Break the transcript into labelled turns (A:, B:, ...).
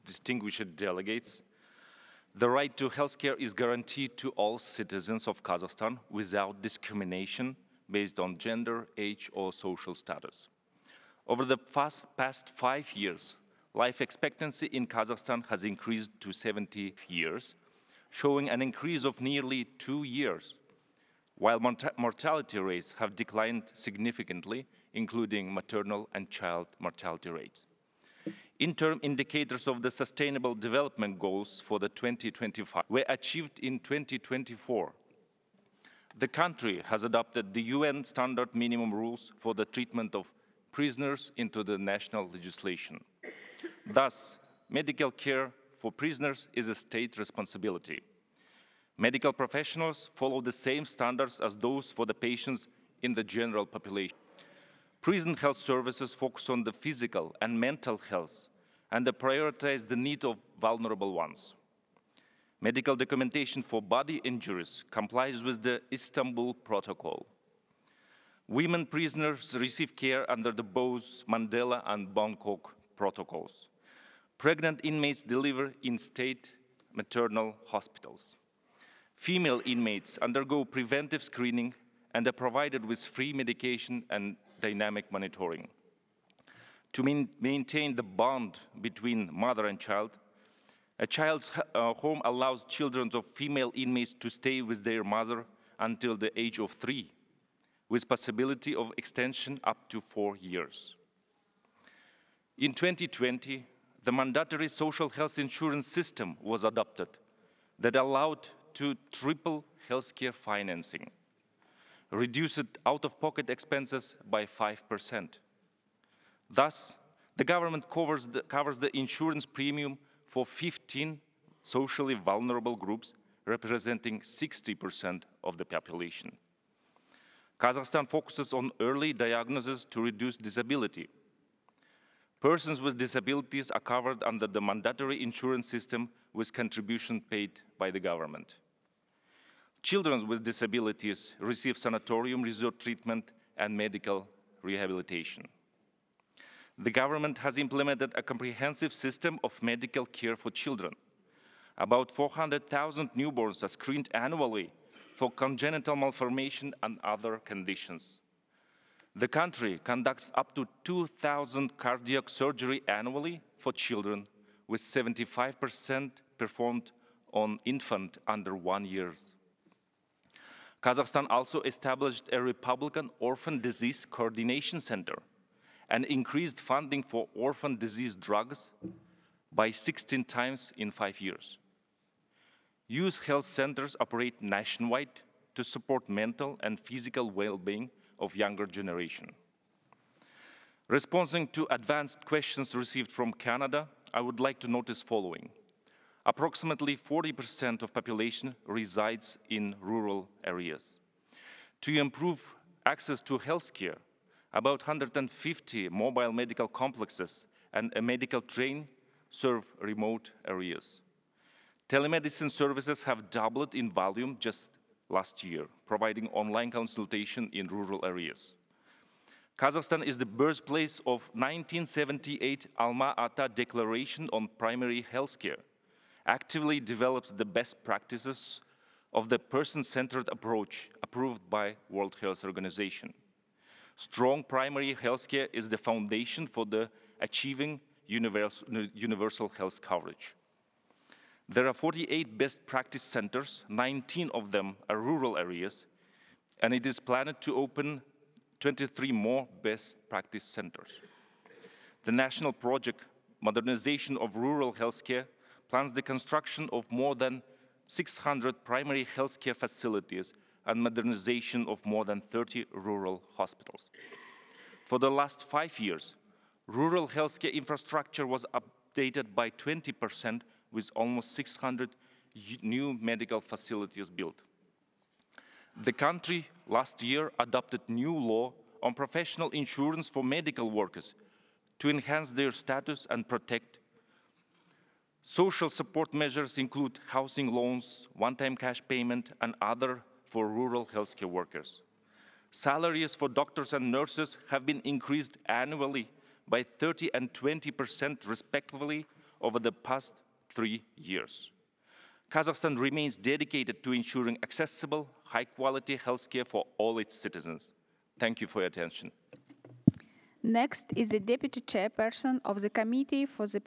A: distinguished delegates, the right to healthcare is guaranteed to all citizens of Kazakhstan without discrimination based on gender, age, or social status. Over the past 5 years, life expectancy in Kazakhstan has increased to 70 years, showing an increase of nearly 2 years, while mortality rates have declined significantly, including maternal and child mortality rates. Interim indicators of the Sustainable Development Goals for the 2025 were achieved in 2024. The country has adopted the UN standard minimum rules for the treatment of prisoners into the national legislation. Thus, medical care for prisoners is a state responsibility. Medical professionals follow the same standards as those for the patients in the general population. Prison health services focus on the physical and mental health and they prioritize the need of vulnerable ones. Medical documentation for body injuries complies with the Istanbul Protocol. Women prisoners receive care under the both Mandela and Bangkok protocols. Pregnant inmates deliver in state maternal hospitals. Female inmates undergo preventive screening and are provided with free medication and dynamic monitoring. To maintain the bond between mother and child, a child's home allows children of female inmates to stay with their mother until the age of 3, with possibility of extension up to 4 years. In 2020, the mandatory social health insurance system was adopted that allowed to triple healthcare financing, reduced out-of-pocket expenses by 5%. Thus, the government covers the insurance premium for 15 socially vulnerable groups, representing 60% of the population. Kazakhstan focuses on early diagnosis to reduce disability. Persons with disabilities are covered under the mandatory insurance system with contribution paid by the government. Children with disabilities receive sanatorium resort treatment and medical rehabilitation. The government has implemented a comprehensive system of medical care for children. About 400,000 newborns are screened annually for congenital malformation and other conditions. The country conducts up to 2,000 cardiac surgery annually for children, with 75% performed on infant under 1 year. Kazakhstan also established a Republican Orphan Disease Coordination Center and increased funding for orphan disease drugs by 16 times in 5 years. Youth health centers operate nationwide to support mental and physical well-being of younger generation. Responding to advanced questions received from Canada, I would like to notice following. Approximately 40% of population resides in rural areas. To improve access to healthcare, about 150 mobile medical complexes and a medical train serve remote areas. Telemedicine services have doubled in volume just last year, providing online consultation in rural areas. Kazakhstan is the birthplace of 1978 Alma-Ata Declaration on Primary Healthcare, actively develops the best practices of the person-centered approach approved by World Health Organization. Strong primary healthcare is the foundation for achieving universal health coverage. There are 48 best practice centers, 19 of them are rural areas, and it is planned to open 23 more best practice centers. The national project, Modernization of Rural Healthcare, plans the construction of more than 600 primary healthcare facilities and modernization of more than 30 rural hospitals. For the last 5 years, rural healthcare infrastructure was updated by 20% with almost 600 new medical facilities built. The country last year adopted new law on professional insurance for medical workers to enhance their status and protect. Social support measures include housing loans, one-time cash payment, and other for rural healthcare workers. Salaries for doctors and nurses have been increased annually by 30 and 20% respectively over the past 3 years. Kazakhstan remains dedicated to ensuring accessible, high-quality healthcare for all its citizens. Thank you for your attention.
B: Next is the Deputy Chairperson of the Committee for the